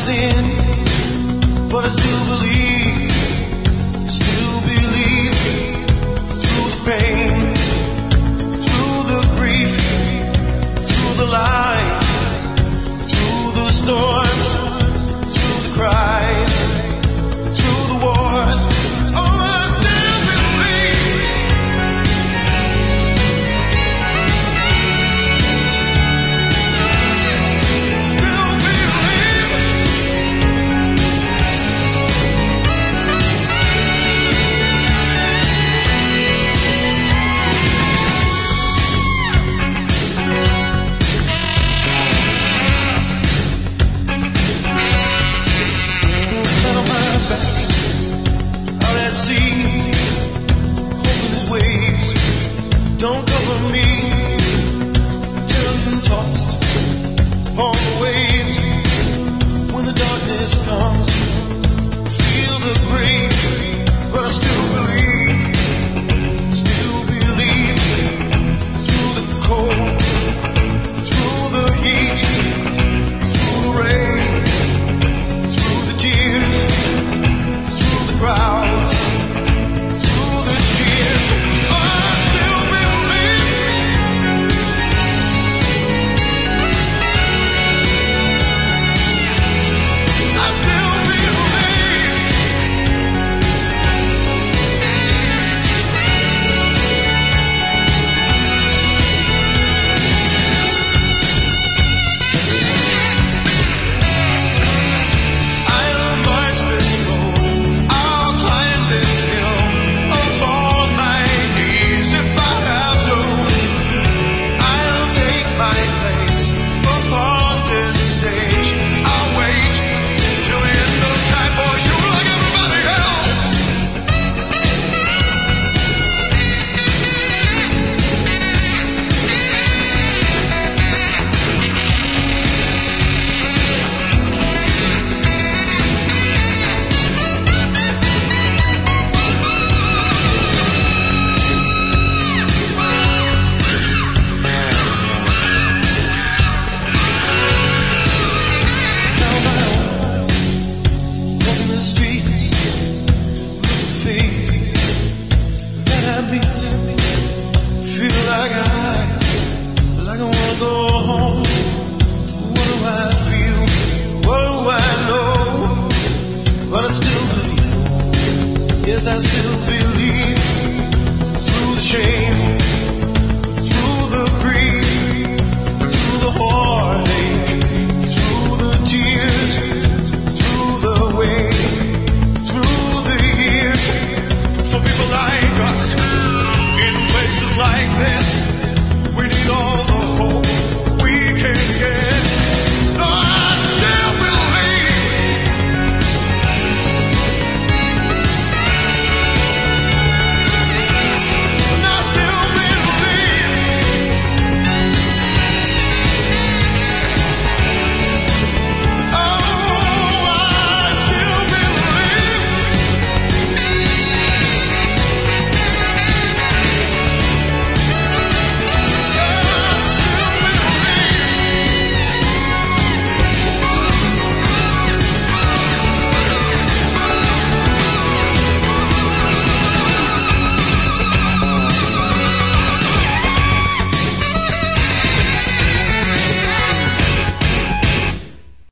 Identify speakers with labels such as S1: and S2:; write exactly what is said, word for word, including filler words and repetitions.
S1: sin, but I still believe, still believe. Through the pain, through the grief, through the light, through the storms, through the cries, through the wars. Oh, I still believe. Still believe. Out on my back, out at sea, hoping these waves don't cover me. Till I'm tossed on the waves. When the darkness comes, feel the breeze, but I still believe, still believe. Through the cold, through the heat, through the rain, through the tears, through the crowds, through the cheers. I still believe. I still believe. I'll march this road, I'll climb this hill, up on my knees if I have to. I'll take my place upon this stage. I'll wait till the end of time for you like everybody else. Now I walk in the streets, look at the face that I meet, feel like I, like I wanna go home. What do I feel? What do I know? But I still believe. Yes, I still